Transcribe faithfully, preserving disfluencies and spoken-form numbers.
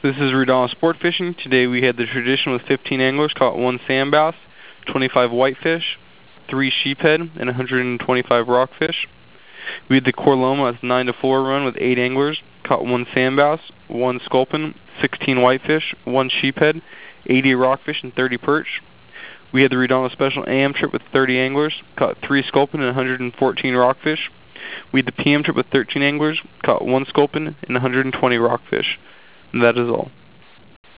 This is Rudolph Sport Fishing. Today we had the tradition with fifteen anglers caught one sand bass, twenty-five whitefish, three sheephead, and one hundred twenty-five rockfish. We had the Corloma with nine to four run with eight anglers, caught one sand bass, one sculpin, sixteen whitefish, one sheephead, eighty rockfish, and thirty perch. We had the Redondo Special A M trip with thirty anglers, caught three sculpin and one hundred fourteen rockfish. We had the P M trip with thirteen anglers, caught one sculpin and one hundred twenty rockfish. And that is all.